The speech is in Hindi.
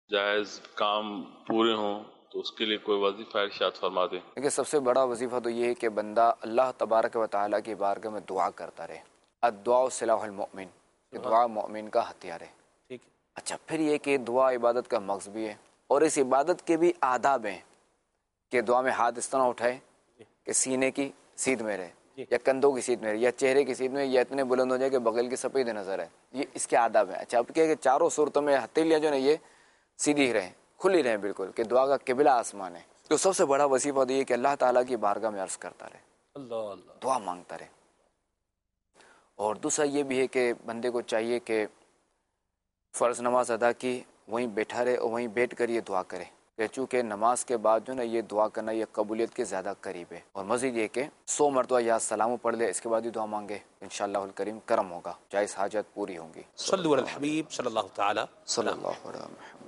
जायज़ काम पूरे हों तो उसके लिए कोई वजीफ़ा इरशाद फरमा दें। देखिए, सबसे बड़ा वजीफ़ा तो ये है कि बंदा अल्लाह तबारक व तआला की बारगाह में दुआ करता रहे। अद्दुआ सिलाहुल मोमिन, कि दुआ मोमिन का हथियार है। ठीक है। अच्छा, फिर ये कि दुआ इबादत का मक्स भी है और इस इबादत के भी आदाब हैं कि दुआ में हाथ इस तरह उठाए कि सीने की सीध में रहे या कंधों की सीध में रहे या चेहरे की सीध में या इतने बुलंद हो जाए कि बगल की सफ़ेद नज़र है। ये इसके आदाब हैं। अच्छा, अब क्या है कि चारों सूरतों में हथेलियाँ जो है ये सीधी ही रहें, खुली रहें बिल्कुल, कि दुआ का किबला आसमान है। तो सबसे बड़ा वजीफ़ा तो ये कि अल्लाह ताला की बारगाह में अर्ज़ करता रहे, अल्लाह अल्लाह। दुआ मांगता रहे। और दूसरा ये भी है कि बंदे को चाहिए कि फ़र्ज़ नमाज अदा की, वहीं बैठा रहे और वहीं बैठ कर ये दुआ करे कि चूँकि नमाज के बाद जो ना ये दुआ करना ये कबूलियत के ज़्यादा करीब है। और मज़ीद ये कि 100 मरतबा या सलाम पढ़ ले, इसके बाद ही दुआ मांगे, इंशाअल्लाहुल करीम करम होगा, जायज़ हाजत पूरी होंगी। सल्लु अलल हबीब सल्लल्लाहु तआला सल्लल्लाहु अलैहि वसल्लम।